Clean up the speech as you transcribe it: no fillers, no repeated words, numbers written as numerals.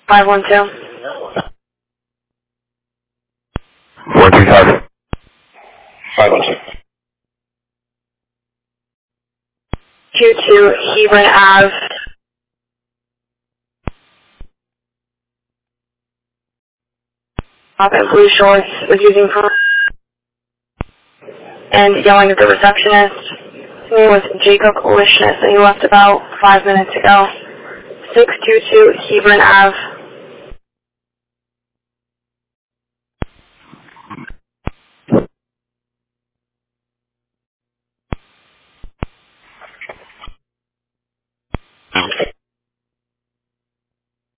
512. 135. 512. 22 Hebron Ave. Up in blue shorts was using phone and yelling at the receptionist. His name was Jacob Lishnes, and he left about 5 minutes ago. 622 Hebron Ave.